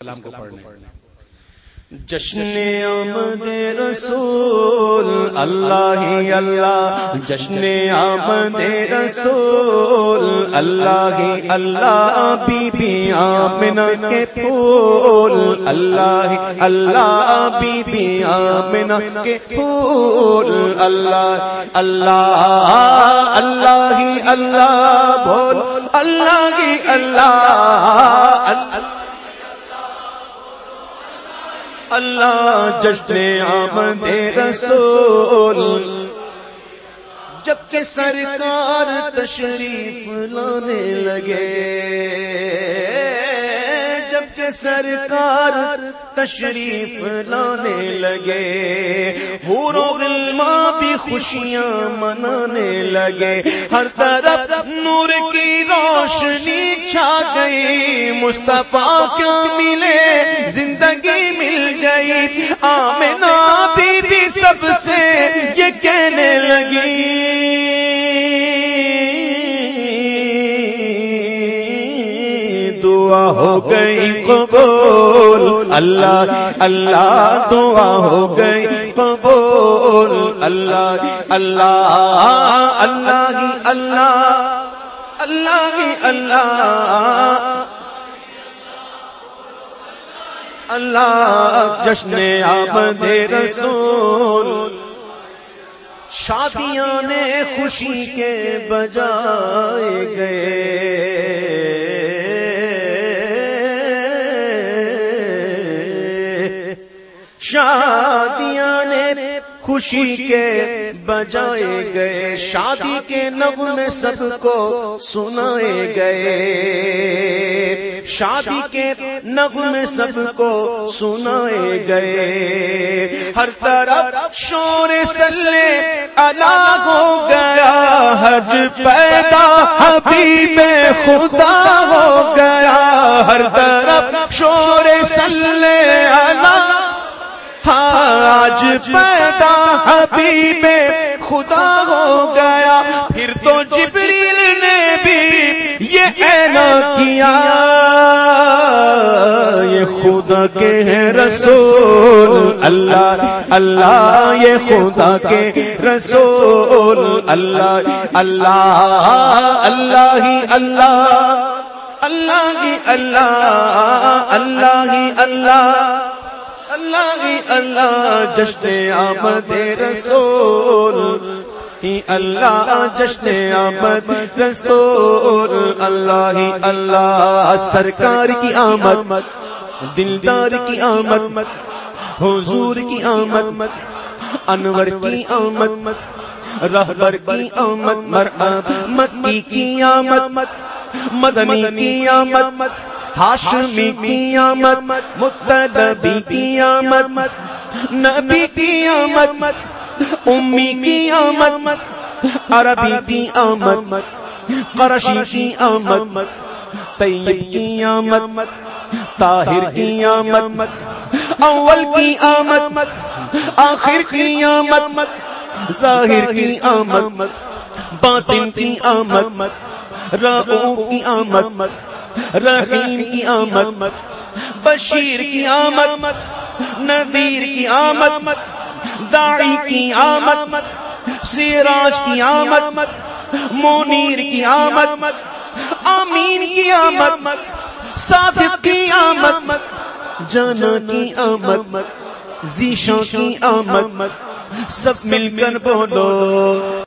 کلام کو پڑھ لیں۔ جشن آمد رسول اللہ ہی اللہ، جشن آمد رسول اللہ ہی اللہ، بی بی آمنہ کے پھول اللہ ہی اللہ، بی بی آمنہ کے پھول اللہ اللہ، اللہ ہی اللہ بول، اللہ ہی اللہ اللہ، جشن آمد رسول، جب کہ سرکار تشریف لانے لگے، جب کہ سرکار تشریف لانے لگے، حور و غلمان بھی خوشیاں منانے لگے، ہر طرف نور کی روشنی چھا گئی، مصطفیٰ کیا ملے زندگی مل گئی، آمنہ بی بی سب سے یہ کہنے لگی، دعا ہو گئی قبول اللہ اللہ، دعا ہو گئی قبول اللہ اللہ، اللہ ہی اللہ، اللہ ہی اللہ اللہ، جشن آمد رسول، شادیاں نے خوشی کے بجائے گئے، شادیاں نے خوشی کے بجائے گئے، شادی کے نغمے سب کو سنائے گئے، شادی کے نغمے سب کو سنائے گئے، ہر طرف شور صلی اللہ ہو گیا، حج پیدا حبیب خدا ہو گیا، ہر طرف شور صلی اللہ، آج پیدا حبیب خدا ہو گیا، پھر تو جبریل نے بھی یہ اعلان کیا، یہ خدا کے ہیں رسول اللہ اللہ، یہ خدا کے رسول اللہ اللہ، اللہ ہی اللہ، اللہ ہی اللہ، اللہ ہی اللہ، اللہ ہی اللہ، جشن آمد رسول ہی اللہ، جشن آمد رسول اللہ ہی اللہ، سرکار کی آمد، دلدار کی آمد، حضور کی آمد، انور کی آمد، رہبر کی آمد، مرحبا مکی کی آمد، مدنی کی آمد، ہاشمی کی آمد، مطلبی کی آمد، نبی کی آمد، امی کی آمد، عربی کی آمد، قرشی کی آمد، طیب کی آمد، طاہر کی آمد، اول کی آمد، آخر کی آمد، ظاہر کی آمد، باطن کی آمد، رؤوف کی آمد، رحیم کی آمد، بشیر کی آمد، نذیر کی آمد، داعی کی آمد، سراج کی آمد، منیر کی آمد، آمین کی آمد، صادق کی آمد، جانا کی آمد، ذیشان کی آمد، سب مل کر بولو